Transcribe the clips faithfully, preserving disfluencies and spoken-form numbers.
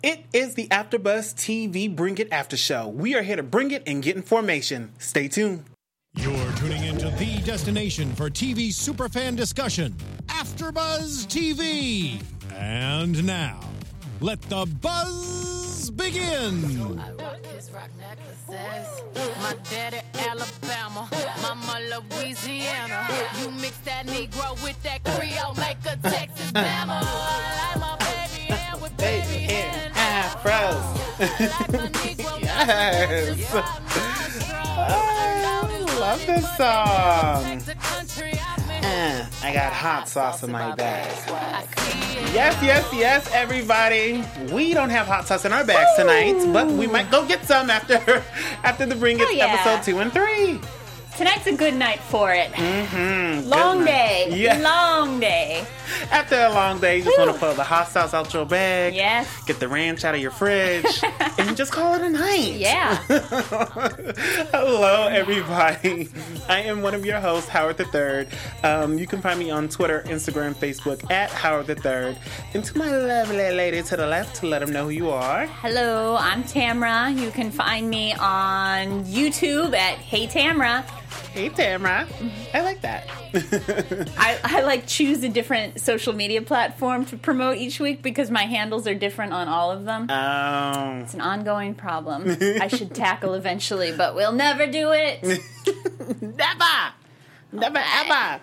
It is the AfterBuzz T V Bring It After Show. We are here to bring it and get in formation. Stay tuned. You're tuning into the destination for T V superfan discussion, AfterBuzz T V. And now, let the buzz begin. My daddy Alabama, mama Louisiana. You mix that Negro with that Creole, make a Texas Bama. I like my baby hair with baby hair and afros. Yes. I love this song. Uh, I got hot sauce in my bag. Yes, yes, yes, everybody. We don't have hot sauce in our bags Woo! tonight, but we might go get some after after the Bring It Oh, yeah. episode two and three. Tonight's a good night for it. Mm-hmm. Long Good day. night. Yeah. Long day. After a long day, you just Woo. want to pull the hot sauce out your bag. Yes. Get the ranch out of your fridge. And just call it a night. Yeah. Hello, everybody. I am one of your hosts, Howard the Third. Um, you can find me on Twitter, Instagram, Facebook at Howard the Third. And to my lovely lady to the left, to let them know who you are. Hello, I'm Tamra. You can find me on YouTube at Hey Tamra. Hey, Tamra. I like that. I, I like choose a different social media platform to promote each week because my handles are different on all of them. Um, It's an ongoing problem I should tackle eventually, but we'll never do it. Never! Never ever!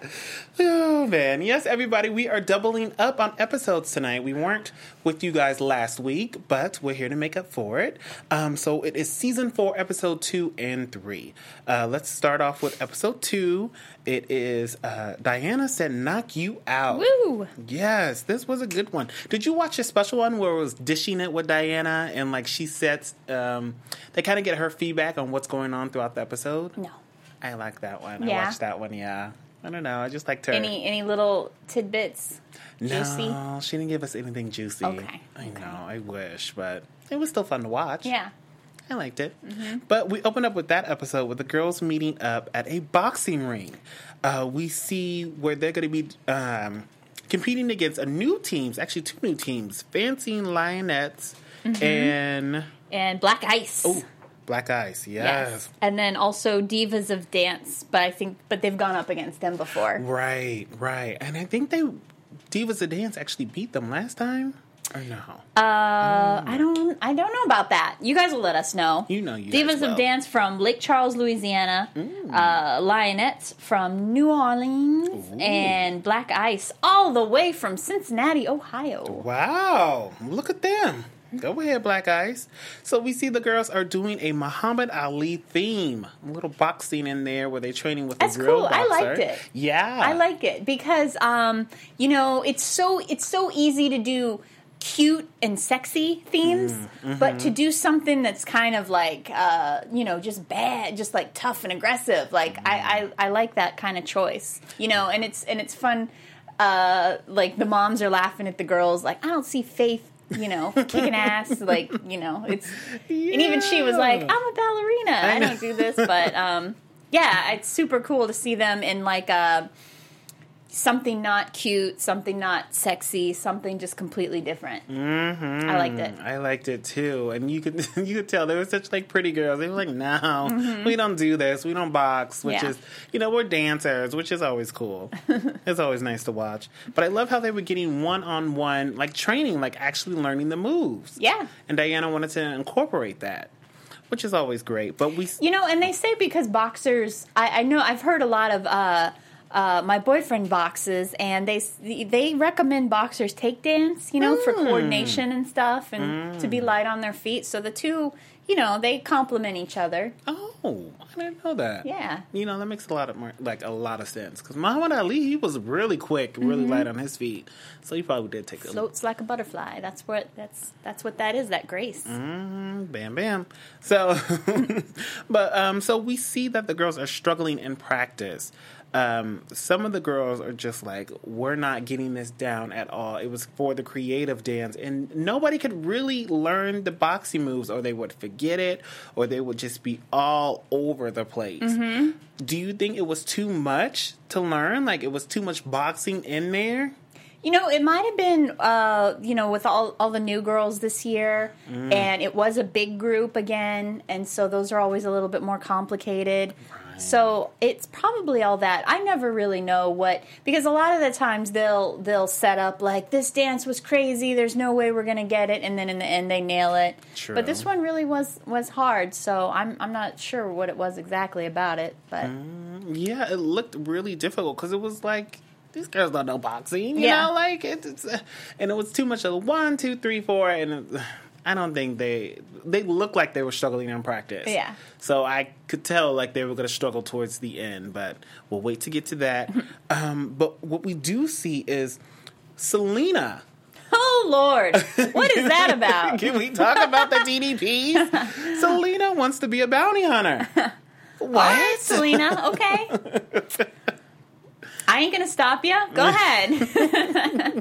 Oh, man. Yes, everybody, we are doubling up on episodes tonight. We weren't with you guys last week, but we're here to make up for it. Um, so it is season four, episode two and three. Uh, let's start off with episode two. It is uh, Diana Said Knock You Out. Woo! Yes, this was a good one. Did you watch a special one where it was dishing it with Diana and like she sets, um, they kind of get her feedback on what's going on throughout the episode? No. I like that one. I Yeah. watched that one, yeah. I don't know. I just liked her. Any any little tidbits? Juicy? No, she didn't give us anything juicy. Okay. I know. I wish, but it was still fun to watch. Yeah. I liked it. Mm-hmm. But we opened up with that episode with the girls meeting up at a boxing ring. Uh, we see where they're going to be um, competing against a new teams, actually two new teams, Fancy Lionettes mm-hmm. and... And Black Ice. Oh, Black Ice, yes. And then also Divas of Dance, but I think, but they've gone up against them before. Right, right. And I think they, Divas of Dance actually beat them last time, or no? Uh, I don't, I don't know about that. You guys will let us know. You know you Divas guys will. of Dance from Lake Charles, Louisiana. Mm. Uh, Lionettes from New Orleans. Ooh. And Black Ice all the way from Cincinnati, Ohio. Wow, look at them. Go ahead, Black Ice. So we see the girls are doing a Muhammad Ali theme. A little boxing in there where they're training with That's a real cool. boxer. I liked it. Yeah. I like it because, um, you know, it's so it's so easy to do cute and sexy themes, Mm, mm-hmm. but to do something that's kind of like, uh, you know, just bad, just like tough and aggressive. Like Mm. I, I, I like that kind of choice, you know, and it's and it's fun. Uh, like the moms are laughing at the girls, like I don't see Faith. You know, kicking ass, like, you know, it's, Yeah. and even she was like, I'm a ballerina. I, I know. don't do this, but, um, yeah, it's super cool to see them in like a, something not cute, something not sexy, something just completely different. Mm-hmm. I liked it. I liked it too. And you could you could tell they were such like pretty girls. They were like, no, we don't do this. We don't box, which Mm-hmm. Yeah. is, you know, we're dancers, which is always cool. It's always nice to watch. But I love how they were getting one-on-one, like training, like actually learning the moves. Yeah. And Diana wanted to incorporate that, which is always great. But we... You know, and they say because boxers, I, I know, I've heard a lot of, uh, Uh, my boyfriend boxes, and they they recommend boxers take dance, you know, Mm. for coordination and stuff, and mm. to be light on their feet. So the two, you know, they complement each other. Oh, I didn't know that. Yeah. You know, that makes a lot of more, like a lot of sense. Because Muhammad Ali, he was really quick, really Mm-hmm. light on his feet, so he probably did take a Floats like a butterfly. That's what that's that's what that is. That grace. Mm, bam, bam. So, but um, so we see that the girls are struggling in practice. Um, some of the girls are just like, we're not getting this down at all. It was for the creative dance, and nobody could really learn the boxing moves, or they would forget it, or they would just be all over the place. Mm-hmm. Do you think it was too much to learn? Like, it was too much boxing in there? You know, it might have been, uh, you know, with all, all the new girls this year, mm. and it was a big group again, and so those are always a little bit more complicated. Right. So it's probably all that. I never really know what, because a lot of the times they'll they'll set up like, this dance was crazy, there's no way we're going to get it, and then in the end they nail it. True. But this one really was, was hard, so I'm I'm not sure what it was exactly about it. But mm, yeah, it looked really difficult, because it was like, these girls don't know boxing, you yeah. know, like, it, it's, uh, and it was too much of one, two, three, four, and it, I don't think they, they looked like they were struggling in practice. Yeah. So I could tell, like, they were going to struggle towards the end, but we'll wait to get to that. um, but what we do see is Selena. Oh, Lord. What is that about? Can we talk about the D D Ps? Selena wants to be a bounty hunter. What? All right, Selena, okay. I ain't going to stop you. Go ahead.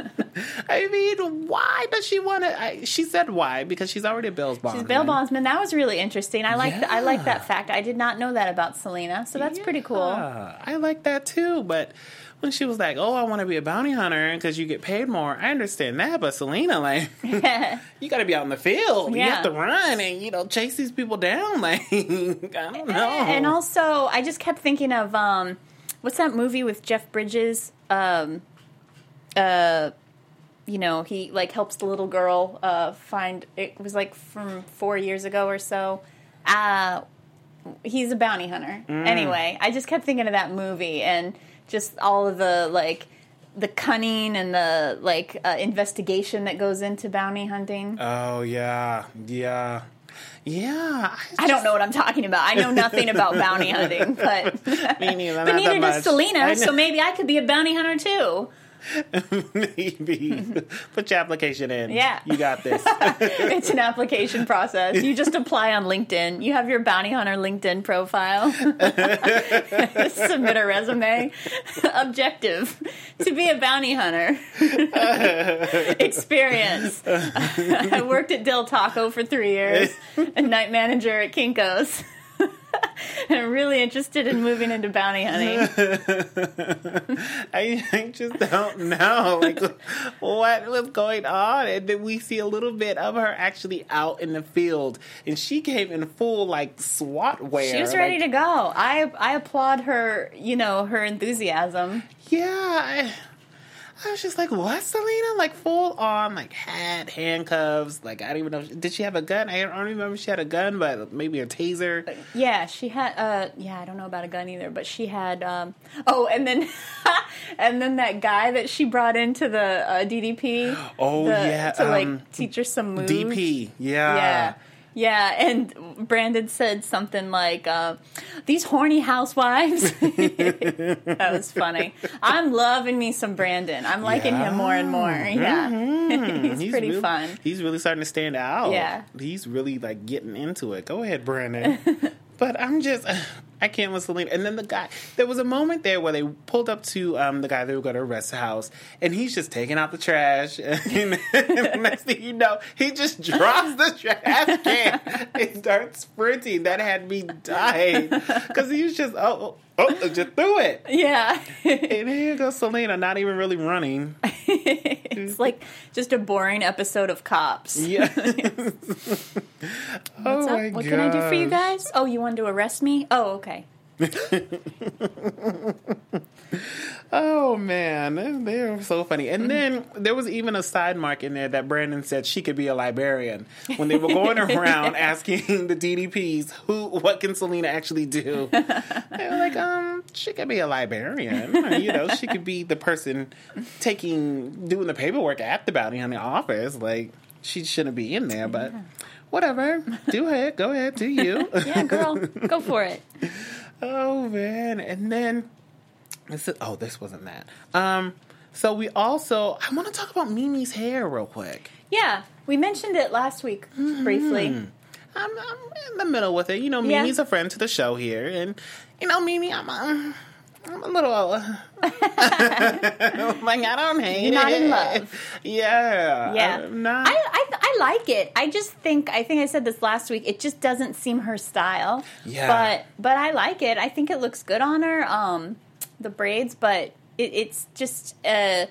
I mean, why does she want to? She said why, because she's already a bail bondsman. She's a bail bondsman. That was really interesting. I like yeah. I like that fact. I did not know that about Selena, so that's yeah, pretty cool. I like that too, but when she was like, oh, I want to be a bounty hunter because you get paid more, I understand that, but Selena, like, you got to be out in the field. Yeah. You have to run and, you know, chase these people down. Like, I don't know. And also, I just kept thinking of, um, what's that movie with Jeff Bridges? Um, uh, you know, he, like, helps the little girl uh, find, it was, like, from four years ago or so. Uh, he's a bounty hunter. Mm. Anyway, I just kept thinking of that movie and just all of the, like, the cunning and the, like, uh, investigation that goes into bounty hunting. Oh, yeah. Yeah. Yeah. I, just... I don't know what I'm talking about. I know nothing about bounty hunting, but, Me neither, but not neither that does much. Selena, so maybe I could be a bounty hunter, too. Maybe. Put your application in. Yeah. You got this. It's an application process. You just apply on LinkedIn. You have your bounty hunter LinkedIn profile. Submit a resume. Objective. To be a bounty hunter. Experience. I worked at Del Taco for three years. A night manager at Kinko's. I'm really interested in moving into bounty hunting. I, I just don't know, like, what was going on. And then we see a little bit of her actually out in the field, and she came in full, like, SWAT wear. She was ready like, to go. I I applaud her, you know, her enthusiasm. Yeah, I, I was just like, what, Selena? Like, full on, like, hat, handcuffs. Like, I don't even know. Did she have a gun? I don't remember if she had a gun, but maybe a taser. Yeah, she had, uh, yeah, I don't know about a gun either, but she had, um, oh, and then, and then that guy that she brought into the uh, D D P. Oh, the, yeah. To, like, um, teach her some moves. D P, yeah. Yeah. Yeah, and Brandon said something like, uh, these horny housewives. That was funny. I'm loving me some Brandon. I'm liking yeah. him more and more. Yeah. Mm-hmm. he's, he's pretty really, fun. He's really starting to stand out. Yeah. He's really, like, getting into it. Go ahead, Brandon. But I'm just, I can't with Selena. And then the guy, there was a moment there where they pulled up to um, the guy they were going to arrest the house, and he's just taking out the trash. And, and next thing you know, he just drops the trash can and starts sprinting. That had me dying. Because he was just, oh, oh, oh, just threw it. Yeah. And here goes Selena, not even really running. It's like just a boring episode of Cops. Yeah. Oh, What's up? my What gosh. can I do for you guys? Oh, you wanted to arrest me? Oh, okay. Oh, man. They're so funny. And then there was even a side mark in there that Brandon said she could be a librarian. When they were going around asking the D D Ps, who, what can Selena actually do? They were like, um, she could be a librarian. You know, she could be the person taking, doing the paperwork at the bounty hunting office. Like, she shouldn't be in there, but whatever. Do it. Go ahead. Do you. Yeah, girl. Go for it. Oh, man. And then, this is, oh, this wasn't that. Um, so we also, I want to talk about Mimi's hair real quick. Yeah, we mentioned it last week briefly. I'm, I'm in the middle with it. You know, Yeah. Mimi's a friend to the show here. And, you know, Mimi, I'm, um, I'm a little, uh, like, I don't hate You're it. not in love. Yeah. Yeah, I'm not. I, I I like it. I just think I think I said this last week. It just doesn't seem her style. Yeah. But but I like it. I think it looks good on her. Um, the braids, but it, it's just uh,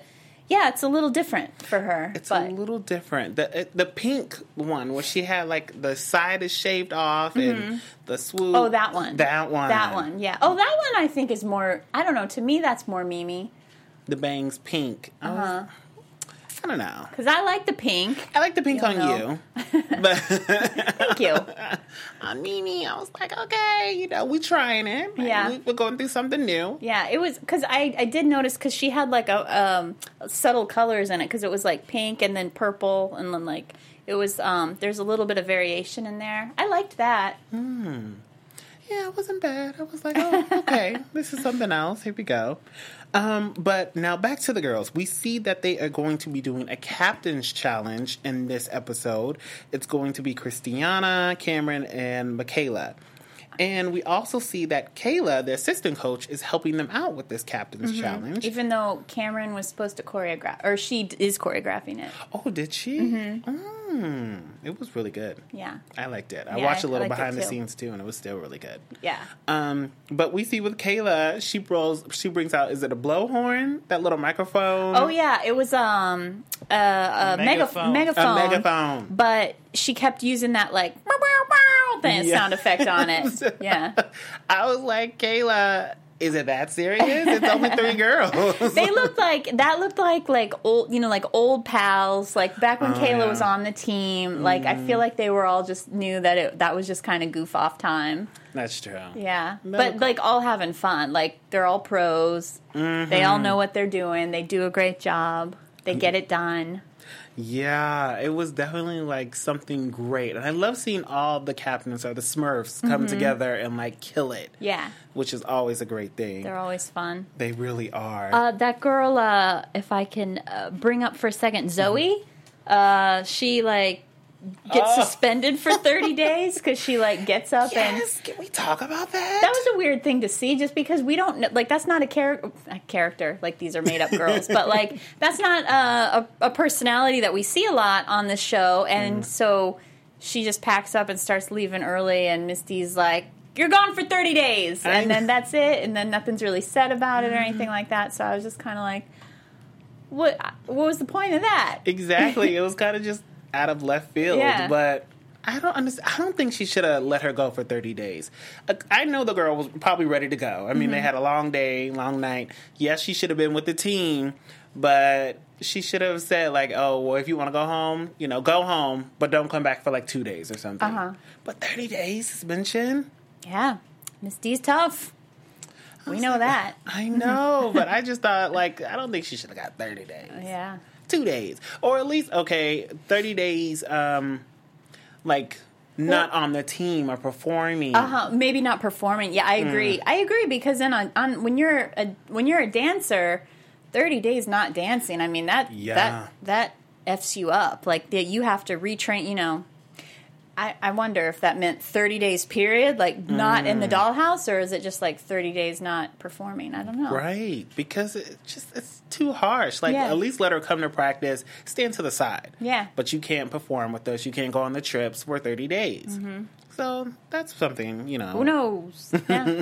Yeah, it's a little different for her. It's but. a little different. The it- the pink one where she had like the side is shaved off and the swoop. Oh, that one. That one. That one, yeah. Oh, that one I think is more, I don't know, to me that's more Mimi. The bangs pink. I was- Uh-huh. I don't know. Because I like the pink. I like the pink You on know. you. But Thank you. on Mimi, I was like, okay, you know, we trying it. Yeah. We, we're going through something new. Yeah, it was, because I, I did notice, because she had like a um, subtle colors in it, because it was like pink and then purple, and then like, it was, um, there's a little bit of variation in there. I liked that. Yeah, it wasn't bad. I was like, oh, okay, this is something else. Here we go. Um, but now back to the girls. We see that they are going to be doing a captain's challenge in this episode. It's going to be Christiana, Cameron, and Michaela. And we also see that Kayla, the assistant coach, is helping them out with this captain's challenge. Even though Cameron was supposed to choreograph, or she d- is choreographing it. Oh, did she? Mm, it was really good. Yeah. I liked it. I Yeah, watched a I little liked it behind the too. scenes too, and it was still really good. Yeah. Um, but we see with Kayla, she bros, she brings out, is it a blowhorn? That little microphone? Oh, yeah, it was um uh, a Megaphone. megaphone. A megaphone. But she kept using that, like, bow, bow, bow, thing, Yeah. sound effect on it. Yeah. I was like, Kayla, is it that serious? It's only three girls. They looked like, that looked like, like, old, you know, like old pals, like back when Oh, Kayla yeah. was on the team. Like, I feel like they were all just knew that it, that was just kind of goof off time. That's true. Yeah. No, But, cool. like, all having fun. Like, they're all pros. Mm-hmm. They all know what they're doing. They do a great job. They get it done. Yeah, it was definitely like something great. And I love seeing all the captains or the Smurfs come together and like kill it. Yeah. Which is always a great thing. They're always fun. They really are. Uh, that girl, uh, if I can uh, bring up for a second, Zoe, uh, she, like, gets Oh. suspended for thirty days because she, like, gets up and... yes, can we talk about that? That was a weird thing to see just because we don't know, like, that's not a, char- a character, like, these are made-up girls, but, like, that's not uh, a, a personality that we see a lot on this show, and so she just packs up and starts leaving early, and Misty's like, you're gone for thirty days, I and know. then that's it, and then nothing's really said about it or anything like that, so I was just kind of like, what, what was the point of that? Exactly. It was kind of just out of left field. Yeah. But I don't understand. I don't think she should have let her go for thirty days. Uh, I know the girl was probably ready to go. I mean, Mm-hmm. they had a long day, long night. Yes, she should have been with the team, but she should have said, like, oh, well, if you want to go home, you know, go home, but don't come back for like two days or something. Uh-huh. But thirty days suspension? Yeah, Misty's tough. We know that. I know, but I just thought, like, I don't think she should have got thirty days. Yeah. Two days. Or at least, okay, thirty days, um, like, not on the team or performing. Uh-huh. Maybe not performing. Yeah, I agree. I agree because then on, on when you're a when you're a dancer, thirty days not dancing. I mean that Yeah. that that f's you up. Like that you have to retrain. You know, I I wonder if that meant thirty days period, like not in the dollhouse, or is it just like thirty days not performing? I don't know. Right, because it just it's too harsh. Like, Yeah. at least let her come to practice, stand to the side. Yeah. But you can't perform with us. You can't go on the trips for thirty days. So that's something, you know. Who knows? Yeah.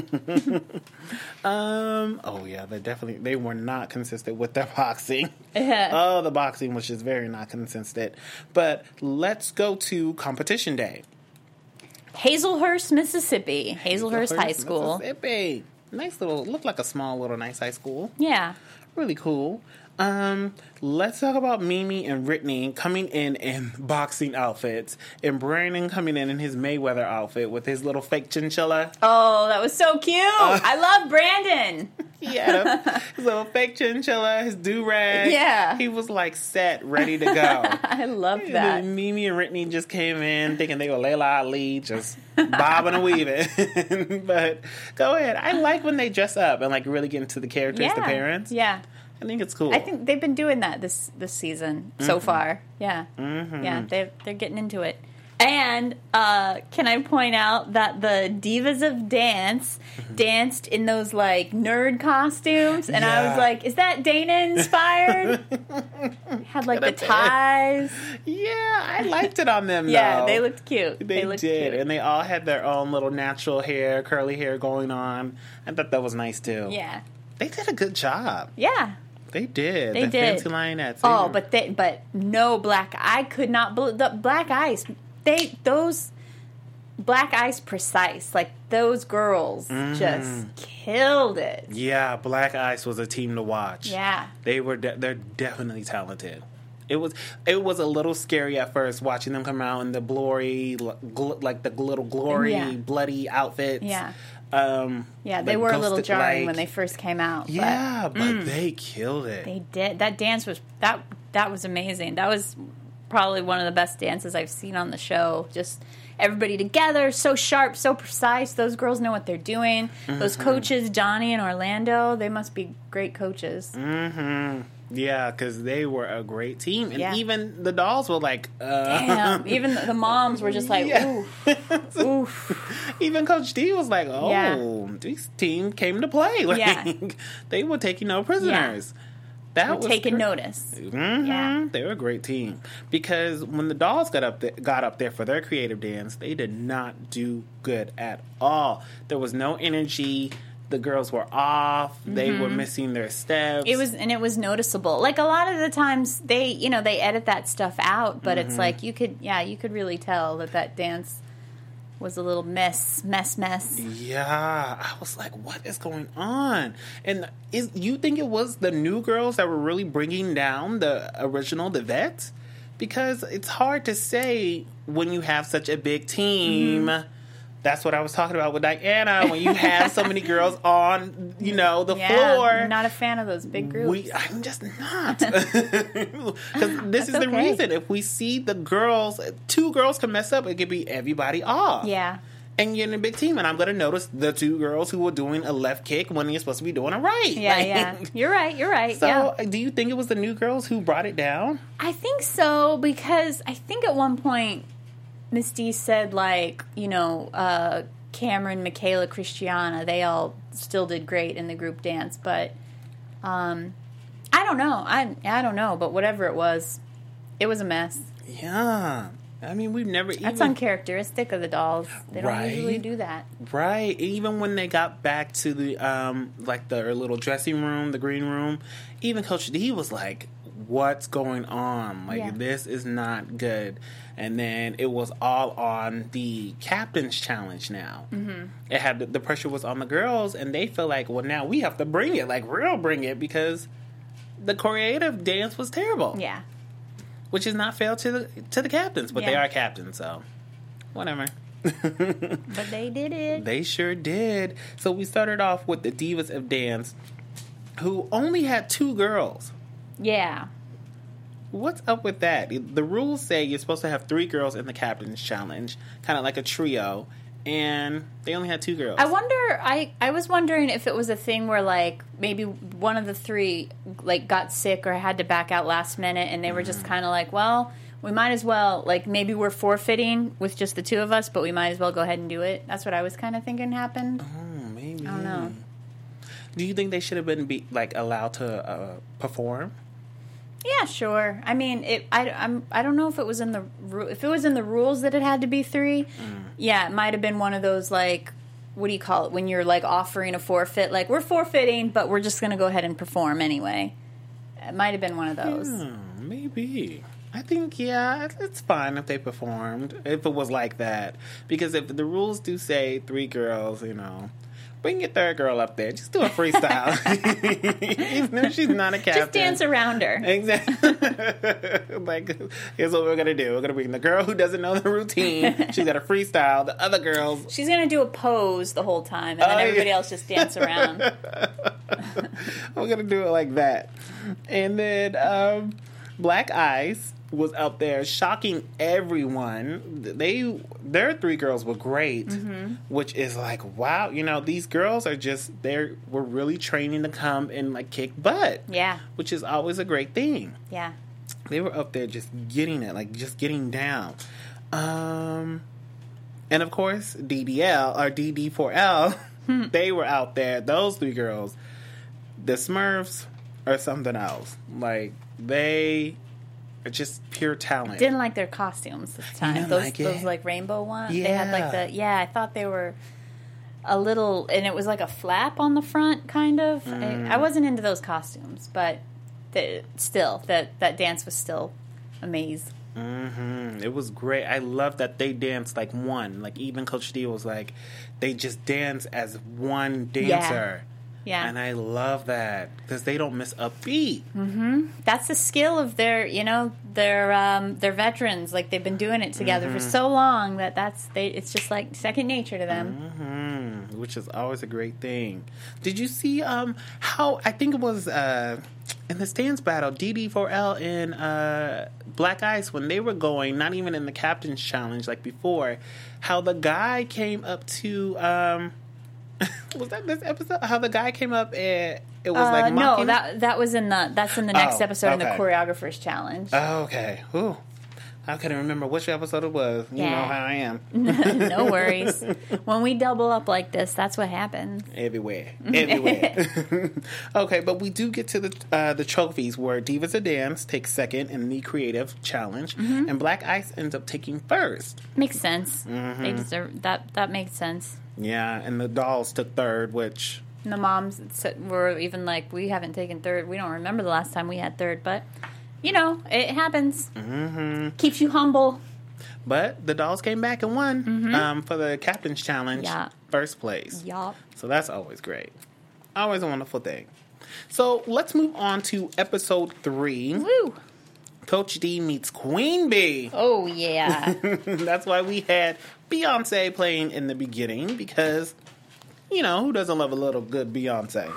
Um. Oh yeah, they definitely they were not consistent with their boxing. Yeah. Oh, the boxing was just very not consistent. But let's go to competition day. Hazelhurst, Mississippi. Hazelhurst High School. Mississippi. Nice little, looked like a small little nice high school. Yeah. Really cool. Um, let's talk about Mimi and Brittany coming in in boxing outfits, and Brandon coming in in his Mayweather outfit with his little fake chinchilla. Oh, that was so cute. I love Brandon. He had a, his little fake chinchilla, his do-rag. Yeah. He was like set, ready to go. I love And that. then Mimi and Brittany just came in thinking they were Layla Ali, just bobbing and weaving. But go ahead. I like when they dress up and like really get into the characters, the parents. Yeah. I think it's cool. I think they've been doing that this this season so Mm-hmm. far. Yeah. Yeah, they they're getting into it. And uh, can I point out that the Divas of Dance Mm-hmm. danced in those like nerd costumes, and I Yeah. was like, "Is that Dana inspired?" Had like the Could've been. ties. Yeah, I liked it on them. Yeah, though. they looked cute. They, looked did, cute. and they all had their own little natural hair, curly hair going on. I thought that was nice too. Yeah. They did a good job. Yeah. They did. They the did. Fancy Lionettes. They Oh, were- but they, but no Black. I could not believe the Black Ice. They those Black Ice Precise, like those girls Mm-hmm. just killed it. Yeah, Black Ice was a team to watch. Yeah. They were de- they're definitely talented. It was it was a little scary at first watching them come out in the glory gl- like the little glory Yeah. bloody outfits. Yeah. Um Yeah, they like were a little ghosted jarring like- when they first came out. Yeah, but mm. they killed it. but they did. That dance was that that was amazing. That was probably one of the best dances I've seen on the show. Just everybody together, so sharp, so precise. Those girls know what they're doing. Mm-hmm. Those coaches, Johnny and Orlando, they must be great coaches. Mm-hmm. Yeah, because they were a great team, and Yeah. even the dolls were like, uh, Damn, even the, the moms were just like, Yeah. ooh, oof. even Coach D was like, "Oh, Yeah. this team came to play. Like, Yeah. they were taking no prisoners." That We're was taking great. notice. Mhm. Yeah. They were a great team because when the dolls got up there, got up there for their creative dance, they did not do good at all. There was no energy. The girls were off. They were missing their steps. It was, and it was noticeable. Like a lot of the times, they, you know, they edit that stuff out, but Mm-hmm. it's like you could, yeah, you could really tell that that dance was a little mess, mess, mess. Yeah, I was like, "What is going on?" And is you think it was the new girls that were really bringing down the original, the vets? Because it's hard to say when you have such a big team. Mm-hmm. That's what I was talking about with Diana. When you have so many girls on, you know, the Yeah, floor. I'm not a fan of those big groups. We, I'm just not. Because this is the okay. reason. If we see the girls, two girls can mess up, it could be everybody off. yeah. And you're in a big team, and I'm going to notice the two girls who were doing a left kick when you're supposed to be doing a right. Yeah, Like, yeah. You're right, you're right. So, yeah. do you think it was the new girls who brought it down? I think so, because I think at one point Miss D said, like, you know, uh, Cameron, Michaela, Christiana, they all still did great in the group dance, but um, I don't know. I I don't know, but whatever it was, it was a mess. Yeah. I mean, we've never That's even... uncharacteristic of the dolls. They don't Right. usually do that. Right. Even when they got back to the, um, like, the little dressing room, the green room, even Coach D was like, what's going on? Like, Yeah. this is not good. And then it was all on the captain's challenge now. Mm-hmm. It had the, the pressure was on the girls, and they feel like, well, now we have to bring it, like, real bring it, because the creative dance was terrible. Yeah. Which is not fair to the to the captains, but they Yeah. are captains, so whatever. But they did it. They sure did. So we started off with the Divas of Dance, who only had two girls. Yeah. What's up with that? The rules say you're supposed to have three girls in the captain's challenge, kind of like a trio, and they only had two girls. I wonder, I, I was wondering if it was a thing where, like, maybe one of the three, like, got sick or had to back out last minute, and they were just kind of like, well, we might as well, like, maybe we're forfeiting with just the two of us, but we might as well go ahead and do it. That's what I was kind of thinking happened. Oh, maybe. I don't know. Do you think they should have been, be, like, allowed to uh, perform? Yeah, sure. I mean, it. I. I'm. I don't know if it was in the. ru- If it was in the rules that it had to be three. Yeah, it might have been one of those, like, what do you call it when you're, like, offering a forfeit? Like, we're forfeiting, but we're just going to go ahead and perform anyway. It might have been one of those. Hmm, maybe. I think, yeah, it's- it's fine if they performed, if it was like that. Because if the rules do say three girls, you know, bring your third girl up there. Just do a freestyle. Even if she's not a captain. Just dance around her. Exactly. Like, here's what we're going to do. We're going to bring the girl who doesn't know the routine. She's got to freestyle. The other girls... She's going to do a pose the whole time, and then Oh, everybody yeah. else just dance around. We're gonna do it like that. And then um, Black Ice was out there shocking everyone. They their three girls were great, Mm-hmm. which is like, wow, you know, these girls are just they were really training to come and like kick butt. Yeah. Which is always a great thing. Yeah. They were up there just getting it, like just getting down. Um and of course D D L or D D four L, they were out there, those three girls. The Smurfs are something else. Like, they are just pure talent. Didn't like their costumes this time. didn't Those like it? those like rainbow ones. They had like Yeah. the yeah. I thought they were a little, and it was like a flap on the front, kind of. Mm. I, I wasn't into those costumes, but that still that that dance was still amazing. Mm-hmm. It was great. I love that they danced like one. Like even Coach D was like, they just dance as one dancer. Yeah. And I love that because they don't miss a beat. Mm-hmm. That's the skill of their, you know, their um, their veterans. Like they've been doing it together mm-hmm. for so long that that's they. It's just like second nature to them. Mm-hmm. Which is always a great thing. Did you see um, how I think it was uh, in the stands battle, D D four L and uh, Black Ice when they were going, not even in the captain's challenge like before, how the guy came up to. Um, was that this episode? How the guy came up and it was Uh, like mocking? no, that that was in the that's in the next Oh, episode in the okay. choreographers challenge. Oh, okay. Ooh. I couldn't remember which episode it was. You Yeah. know how I am. No worries. When we double up like this, that's what happens. Everywhere. Everywhere. Okay, but we do get to the uh, the trophies where Divas of Dance takes second in the creative challenge, Mm-hmm. and Black Ice ends up taking first. Makes sense. Mm-hmm. They deserve that. That makes sense. Yeah, and the dolls took third, which And the moms said- were even like, we haven't taken third. We don't remember the last time we had third, but you know, it happens. mm-hmm. Keeps you humble. But the dolls came back and won um, for the captain's challenge, Yeah. first place. Yup. So that's always great. Always a wonderful thing. So let's move on to episode three. Woo. Coach D meets Queen Bee. Oh yeah. That's why we had Beyonce playing in the beginning because, you know, who doesn't love a little good Beyonce?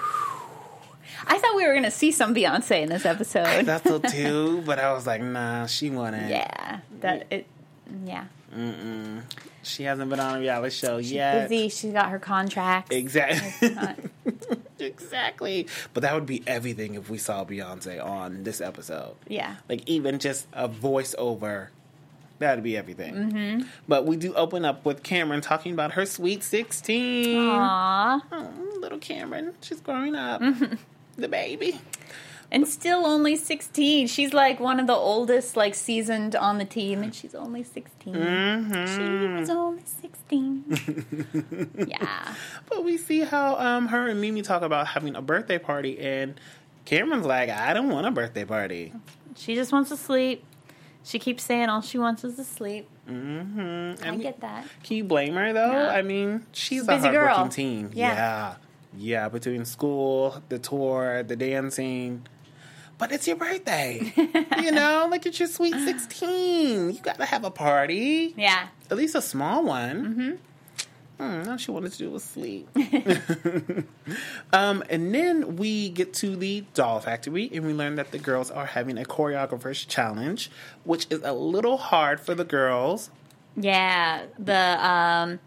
I thought we were gonna see some Beyonce in this episode. That's so too, but I was like, nah, she wouldn't. Yeah. That it. Yeah. Mm-mm. She hasn't been on a reality show She's yet. busy. She's got her contracts. Exactly. Not- Exactly. But that would be everything if we saw Beyonce on this episode. Yeah. Like even just a voiceover. That'd be everything. Mm-hmm. But we do open up with Cameron talking about her sweet sixteen. Aw. Oh, little Cameron. She's growing up. The baby. And still only sixteen. She's like one of the oldest, like seasoned on the team, and she's only sixteen. Mm-hmm. She was only sixteen. Yeah. But we see how um, her and Mimi talk about having a birthday party, and Cameron's like, I don't want a birthday party. She just wants to sleep. She keeps saying all she wants is to sleep. Mm-hmm. I get that. Can you blame her, though? No. I mean, she's She's a a busy hardworking girl. teen. Yeah. yeah. Yeah, between school, the tour, the dancing. But it's your birthday. You know, look at your sweet sixteen. You got to have a party. Yeah. At least a small one. Mm-hmm. Mm, all she wanted to do was sleep. um, and then we get to the doll factory, and we learn that the girls are having a choreographer's challenge, which is a little hard for the girls. Yeah. The, um,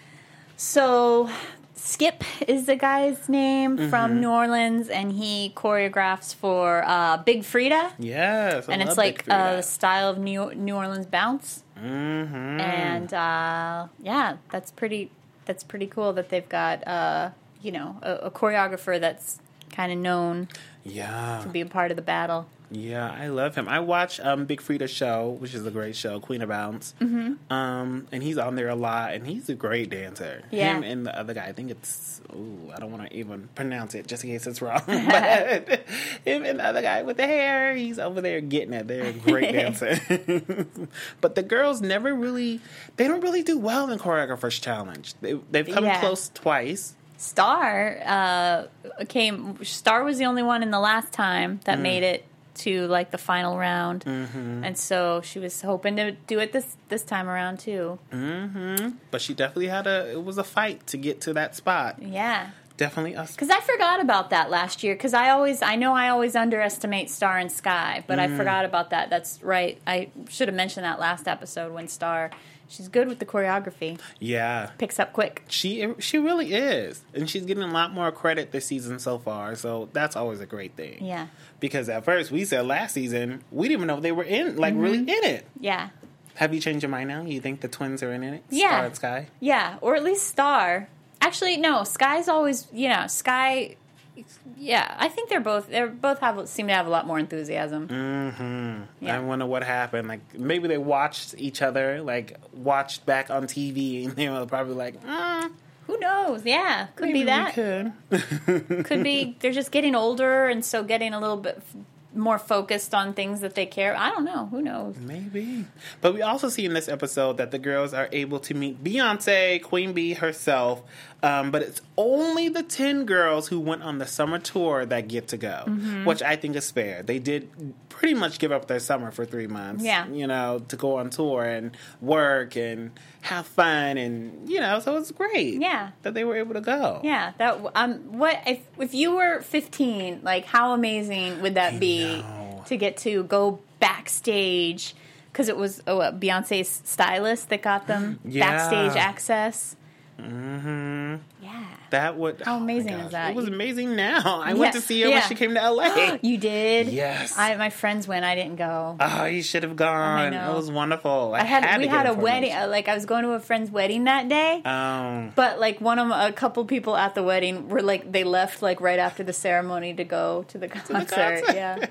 so Skip is the guy's name Mm-hmm. from New Orleans, and he choreographs for uh, Big Frida. Yes, I And it's love like Big Frida. uh, the style of New New Orleans bounce, Mm-hmm. and uh, yeah, that's pretty. That's pretty cool that they've got uh, you know a, a choreographer that's kind of known Yeah. to be a part of the battle. Yeah, I love him. I watch um, Big Frida's show, which is a great show, Queen of Bounce. Mm-hmm. Um, and he's on there a lot, and he's a great dancer. Yeah. Him and the other guy, I think it's, ooh, I don't want to even pronounce it just in case it's wrong. But him and the other guy with the hair, he's over there getting it. They're a great dancer. But the girls never really, they don't really do well in Choreographer's Challenge. They, they've come Yeah. close twice. Star uh, came. Star was the only one in the last time that Mm. made it to like the final round, Mm-hmm. and so she was hoping to do it this this time around too. Mm-hmm. But she definitely had a, it was a fight to get to that spot. Yeah. Definitely us. Because I forgot about that last year. Because I always, I know I always underestimate Star and Sky, but I forgot about that. That's right. I should have mentioned that last episode when Star, she's good with the choreography, Yeah. picks up quick. She she really is. And she's getting a lot more credit this season so far. So that's always a great thing. Yeah, Because at first we said last season, we didn't even know they were in, like, really in it. yeah, Have you changed your mind now? You think the twins are in it? Yeah. Star and Sky? yeah. Or at least Star. Actually, no. Sky's always, you know, Sky. Yeah, I think they're both. They're both have seem to have a lot more enthusiasm. Mm-hmm. Yeah. I wonder what happened. Like, maybe they watched each other, like, watched back on T V, and they were probably like, mm, Who knows? Yeah, could maybe be that. we could. Could be they're just getting older, and so getting a little bit more focused on things that they care. I don't know. Who knows? Maybe. But we also see in this episode that the girls are able to meet Beyonce, Queen Bee herself, um, but it's only the ten girls who went on the summer tour that get to go, mm-hmm. which I think is fair. They did pretty much give up their summer for three months, yeah. you know, to go on tour and work and have fun, and, you know, so it's great yeah. that they were able to go. Yeah. That um, what if, if you were fifteen, like, how amazing would that I be know. to get to go backstage? Because it was oh, what, Beyonce's stylist that got them yeah. backstage access. Mm-hmm. Yeah. That would. How amazing oh is that? It was amazing now. I Yeah. went to see her Yeah. when she came to L A. You did? Yes. I, my friends went. I didn't go. Oh, you should have gone. know. It was wonderful. I, I had, had we to had get a wedding. information. uh, Like I was going to a friend's wedding that day. Um, But like one of a couple people at the wedding were like they left like right after the ceremony to go to the concert. concert. Yeah,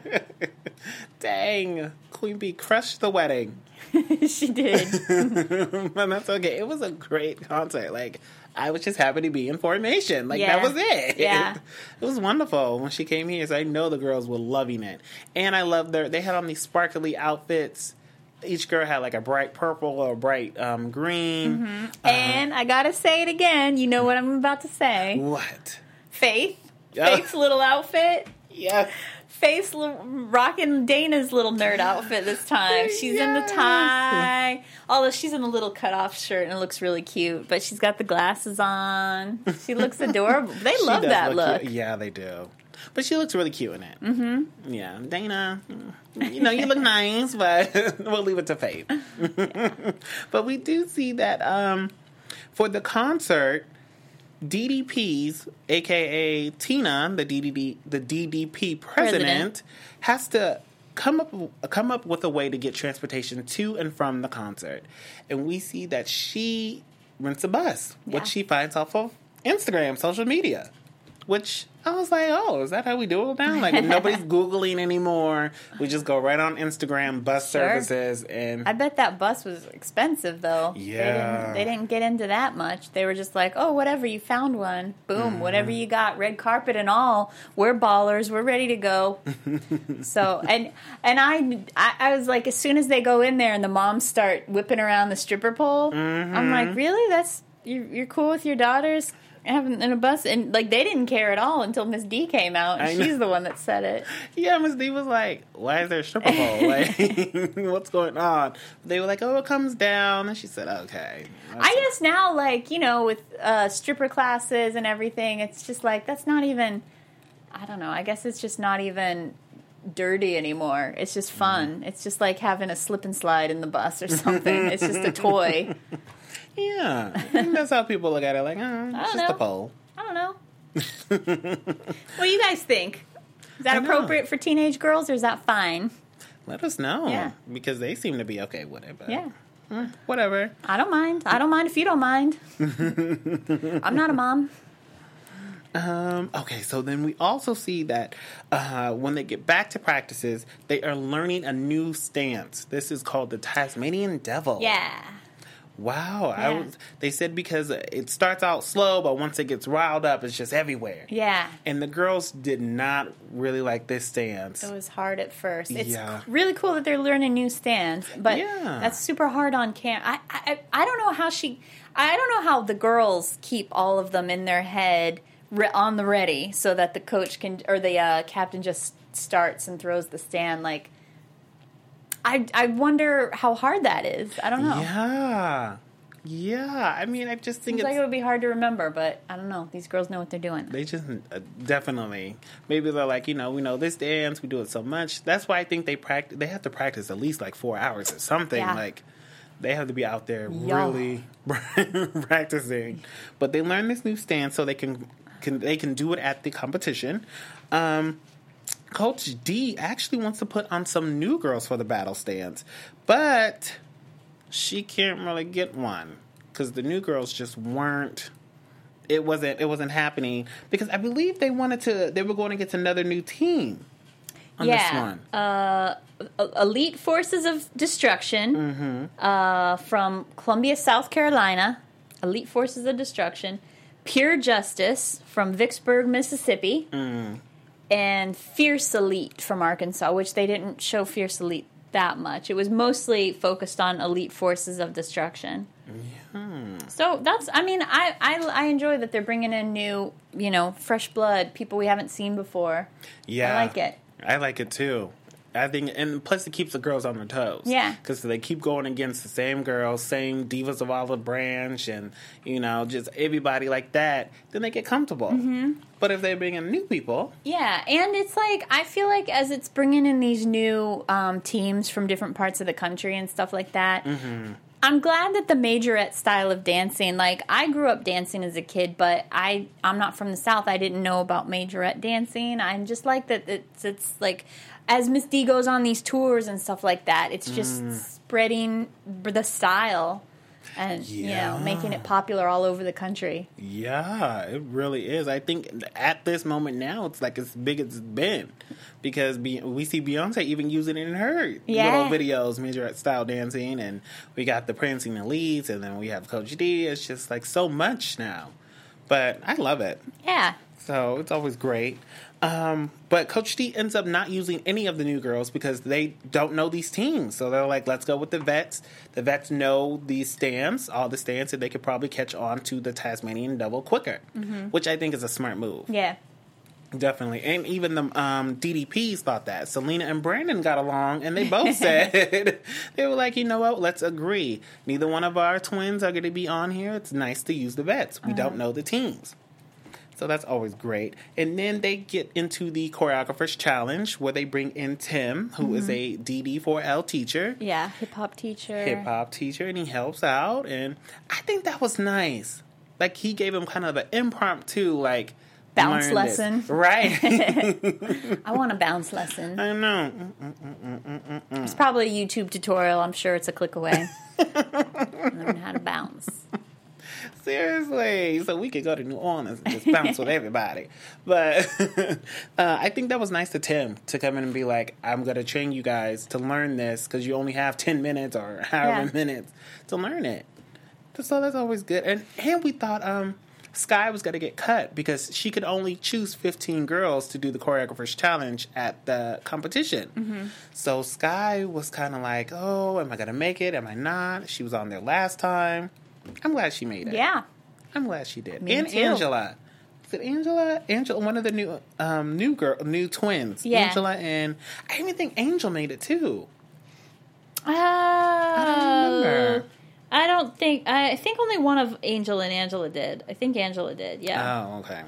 dang, Queen Bee crushed the wedding. she did. But that's okay. It was a great concert. Like, I was just happy to be in formation. Like, Yeah. that was it. Yeah. It was wonderful when she came here. So I know the girls were loving it. And I loved their, they had on these sparkly outfits. Each girl had like a bright purple or a bright um, green. Mm-hmm. And I gotta say it again. You know what I'm about to say. What? Faith. Yeah. Faith's little outfit. Yes. Faith's li- rocking Dana's little nerd outfit this time. She's in the Yes. tie. Although she's in a little cutoff shirt and it looks really cute. But she's got the glasses on. She looks adorable. They She love does that look. cute. Yeah, they do. But she looks really cute in it. Mm-hmm. Yeah. Dana, you know, you look nice, but we'll leave it to Faith. But we do see that um, for the concert, D D P's, a k a. Tina, the D D D, the D D P president, President. has to come up come up with a way to get transportation to and from the concert. And we see that she rents a bus, Yeah. which she finds off of Instagram, social media. Which I was like, oh, is that how we do it now? Like, nobody's Googling anymore. We just go right on Instagram, bus Sure. services, and I bet that bus was expensive, though. They Yeah. didn't, they didn't get into that much. They were just like, oh, whatever, you found one. Boom, whatever you got, red carpet and all. We're ballers. We're ready to go. So, and and I, I, I was like, as soon as they go in there and the moms start whipping around the stripper pole, I'm like, really? That's, you're, you're cool with your daughters having in a bus? And, like, they didn't care at all until Miss D came out, and I know. she's the one that said it. yeah, Miss D was like, why is there a stripper pole? Like, what's going on? They were like, oh, it comes down. And she said, okay. I guess now, like, you know, with uh, stripper classes and everything, it's just like, that's not even, I don't know, I guess it's just not even dirty anymore. It's just fun. It's just like having a slip and slide in the bus or something. It's just a toy. Yeah. I think that's how people look at it. Like, oh, it's I just don't a know. pole. I don't know. What do you guys think? Is that I know. appropriate for teenage girls, or is that fine? Let us know. Yeah. Because they seem to be okay with it. But Yeah. eh, whatever. I don't mind. I don't mind if you don't mind. I'm not a mom. Um, okay, so then we also see that uh, when they get back to practices, they are learning a new stance. This is called the Tasmanian Devil. Yeah. Wow. I Yeah. was, they said because it starts out slow, but once it gets riled up, it's just everywhere. Yeah. And the girls did not really like this stance. It was hard at first. It's Yeah. really cool that they're learning new stands, but Yeah. that's super hard on cam. I, I I don't know how she. I don't know how the girls keep all of them in their head re- on the ready, so that the coach can or the uh, captain just starts and throws the stand. Like, I I wonder how hard that is. I don't know. Yeah. Yeah. I mean, I just think Seems it's... like it would be hard to remember, but I don't know. These girls know what they're doing. They just uh, definitely maybe they're like, you know, we know this dance, we do it so much. That's why I think they practice. They have to practice at least like four hours or something. Yeah. Like they have to be out there Y'all. really practicing. But they learn this new stance so they can can they can do it at the competition. Um, Coach D actually wants to put on some new girls for the battle stance, but she can't really get one because the new girls just weren't. It wasn't. It wasn't happening because I believe they wanted to. They were going to get another new team on this Yeah. one. Uh, Elite Forces of Destruction Mm-hmm. uh, from Columbia, South Carolina. Elite Forces of Destruction. Pure Justice from Vicksburg, Mississippi. Mm. and Fierce Elite from Arkansas, which they didn't show Fierce Elite that much. It was mostly focused on Elite Forces of Destruction. Yeah. So that's, I mean, I, I, I enjoy that they're bringing in new, you know, fresh blood, people we haven't seen before. Yeah. I like it. I like it too. I think, and plus it keeps the girls on their toes. Yeah. Because they keep going against the same girls, same Divas of Olive Branch, and, you know, just everybody like that. Then they get comfortable. Mm-hmm. But if they bring in new people. Yeah, and it's like, I feel like as it's bringing in these new um, teams from different parts of the country and stuff like that, mm-hmm. I'm glad that the majorette style of dancing, like, I grew up dancing as a kid, but I, I'm not from the South. I didn't know about majorette dancing. I'm just like that it's, it's like, as Miss D goes on these tours and stuff like that, it's just mm. spreading the style and, yeah. you know, making it popular all over the country. Yeah, it really is. I think at this moment now, it's like as big as it's been. Because we see Beyonce even using it in her yeah. little videos, majorette style dancing, and we got the Prancing Elites, and then we have Coach D. It's just like so much now. But I love it. Yeah. So it's always great. Um, but Coach D ends up not using any of the new girls because they don't know these teams. So they're like, let's go with the vets. The vets know these stands, all the stands, and they could probably catch on to the Tasmanian Devil quicker, mm-hmm. which I think is a smart move. Yeah. Definitely. And even the um, D D Ps thought that. Selena and Brandon got along, and they both said, they were like, you know what, let's agree. Neither one of our twins are going to be on here. It's nice to use the vets. We uh-huh. don't know the teams. So that's always great. And then they get into the Choreographer's Challenge, where they bring in Tim, who mm-hmm. is a D D four L teacher. Yeah, hip-hop teacher. Hip-hop teacher, and he helps out. And I think that was nice. Like, he gave him kind of an impromptu, like, bounce lesson. This. Right. I want a bounce lesson. I know. Mm, mm, mm, mm, mm, mm. It's probably a YouTube tutorial. I'm sure it's a click away. Learn how to bounce. Seriously. So we could go to New Orleans and just bounce with everybody. But uh, I think that was nice to Tim to come in and be like, I'm going to train you guys to learn this because you only have ten minutes or however yeah. minutes to learn it. So that's always good. And, and we thought... um. Sky was going to get cut because she could only choose fifteen girls to do the Choreographer's Challenge at the competition. Mm-hmm. So Sky was kind of like, oh, am I going to make it? Am I not? She was on there last time. I'm glad she made it. Yeah. I'm glad she did. Me and too. Angela. Is it Angela? Angela, one of the new um, new girl, new twins. Yeah. Angela and... I even think Angel made it too. Uh, I don't remember. I don't think... I think only one of Angel and Angela did. I think Angela did, yeah. Oh, okay.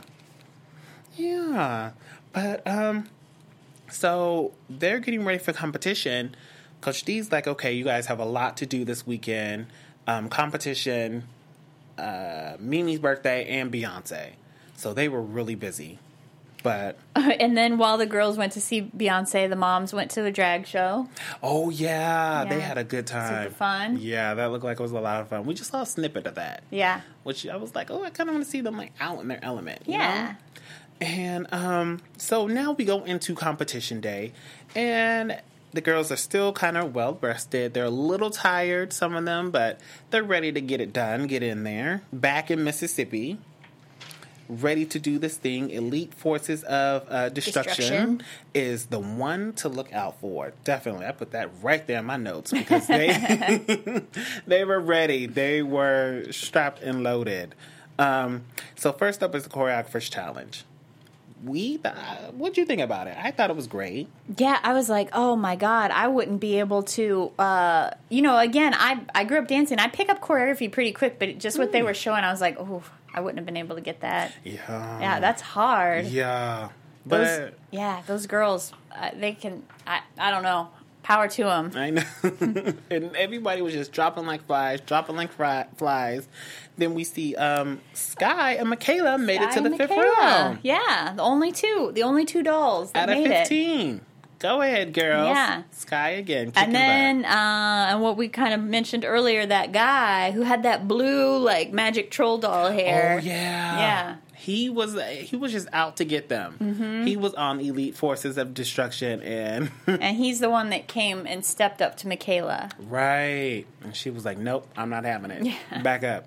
Yeah. But, um... so, they're getting ready for competition. Coach D's like, okay, you guys have a lot to do this weekend. Um, competition, uh, Mimi's birthday, and Beyonce. So, they were really busy. But... and then while the girls went to see Beyonce, the moms went to a drag show. Oh, yeah. yeah. They had a good time. Super fun. Yeah, that looked like it was a lot of fun. We just saw a snippet of that. Yeah. Which I was like, oh, I kind of want to see them like out in their element. You yeah. know? And um, so now we go into competition day. And the girls are still kind of well-rested. They're a little tired, some of them, but they're ready to get it done, get in there. Back in Mississippi. Ready to do this thing. Elite Forces of uh, Destruction, Destruction is the one to look out for. Definitely. I put that right there in my notes because they they were ready. They were strapped and loaded. Um, so first up is the Choreographer's Challenge. We, uh, what'd you think about it? I thought it was great. Yeah, I was like, oh my God, I wouldn't be able to, uh, you know, again, I I grew up dancing. I pick up choreography pretty quick, but just what mm. they were showing, I was like, oh, I wouldn't have been able to get that. Yeah. Yeah, that's hard. Yeah. But those, yeah, those girls, uh, they can, I, I don't know, power to them. I know. And everybody was just dropping like flies, dropping like fri- flies. Then we see um, Sky and Michaela made Sky it to the fifth Michaela. round. Yeah, the only two, the only two dolls that Out made of fifteen. It. Go ahead, girls. Yeah. Sky again. And then, uh, and what we kind of mentioned earlier, that guy who had that blue, like, magic troll doll hair. Oh, yeah. Yeah. he was he was just out to get them. Mm-hmm. He was on Elite Forces of Destruction, and and he's the one that came and stepped up to Michaela. Right, and she was like, "Nope, I'm not having it. Yeah. Back up."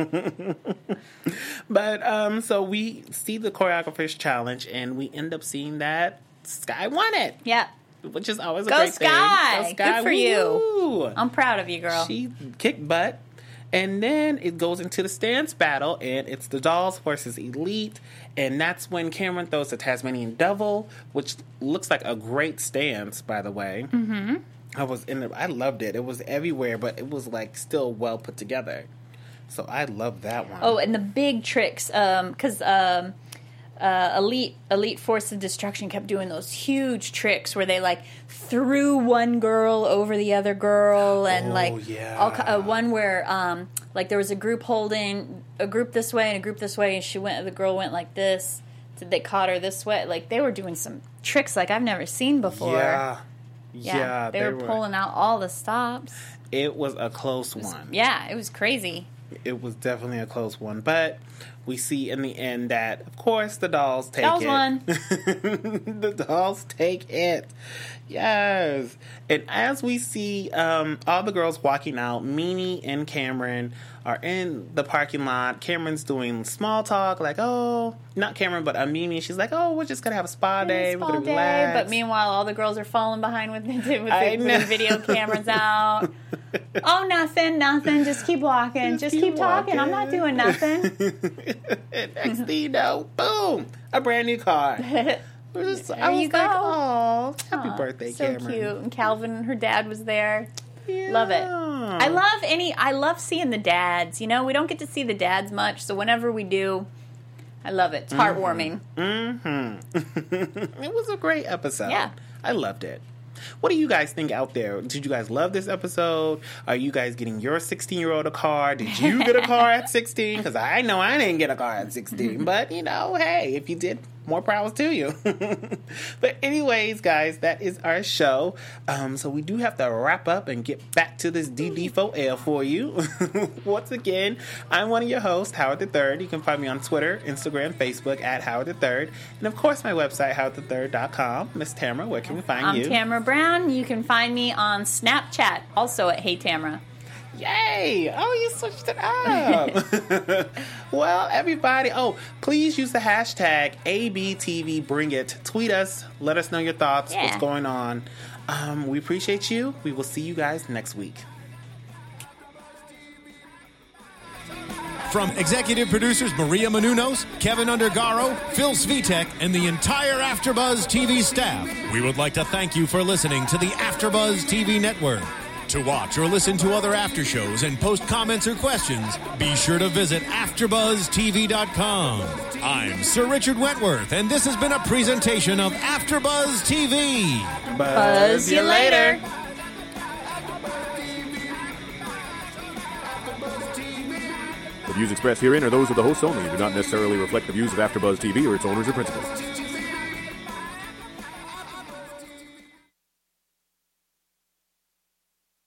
But um, so we see the choreographer's challenge, and we end up seeing that Sky won it. Yeah. Which is always a Go great Sky. thing. Go Sky! Good for Woo-hoo. you. I'm proud of you, girl. She kicked butt. And then it goes into the stance battle, and it's the Dolls versus Elite. And that's when Cameron throws the Tasmanian Devil, which looks like a great stance, by the way. Mm-hmm. I was in the, I loved it. It was everywhere, but it was like still well put together. So I love that one. Oh, and the big tricks, because um, uh, Elite Elite Force of Destruction kept doing those huge tricks where they like threw one girl over the other girl, and Oh, like yeah. all, uh, one where um, like there was a group holding a group this way and a group this way, and she went. The girl went like this. They caught her this way. Like they were doing some tricks like I've never seen before. Yeah. Yeah, Yeah, they, were, pulling out all the stops. It was a close one. Yeah, it was crazy. It was definitely a close one, but we see in the end that, of course, the Dolls take Dolls it. won. The Dolls take it. Yes. And as we see um, all the girls walking out, Meanie and Cameron are in the parking lot. Cameron's doing small talk, like, oh, not Cameron, but uh, Mimi. She's like, oh, we're just going to have a spa day. Spa we're going to day, relax. but meanwhile, all the girls are falling behind with the, with the, I with know. the video cameras out. Oh, nothing, nothing. Just keep walking. Just, Just keep, keep talking. I'm not walking. doing nothing. And next thing you know, boom, a brand new car. We're just, There I was you like, go. oh, happy Aw, birthday, so Cameron. cute. And Calvin and her dad was there. Yeah. Love it. I love any. I love seeing the dads. You know, we don't get to see the dads much, so whenever we do, I love it. It's heartwarming. Mm-hmm. It was a great episode. Yeah. I loved it. What do you guys think out there? Did you guys love this episode? Are you guys getting your sixteen-year-old a car? Did you get a car at sixteen? Because I know I didn't get a car at sixteen. But, you know, hey, if you did, more prowess to you. But anyways, guys, that is our show. Um, so we do have to wrap up and get back to this D D four L for you. Once again, I'm one of your hosts, Howard the Third. You can find me on Twitter, Instagram, Facebook at Howard the Third. And, of course, my website, howard the third dot com. Miss Tamara, where can we find I'm you? Tamara Brown. You can find me on Snapchat, also at Hey Tamara. Yay! Oh, you switched it up. Well, everybody, oh, please use the hashtag A B T V Bring It. Tweet us. Let us know your thoughts. Yeah. What's going on. Um, we appreciate you. We will see you guys next week. From executive producers Maria Menounos, Kevin Undergaro, Phil Svitek, and the entire AfterBuzz T V staff, we would like to thank you for listening to the AfterBuzz T V network. To watch or listen to other after shows and post comments or questions, be sure to visit after buzz T V dot com. I'm Sir Richard Wentworth, and this has been a presentation of AfterBuzz T V. Buzz you later. The views expressed herein are those of the hosts only and do not necessarily reflect the views of AfterBuzz T V or its owners or principals.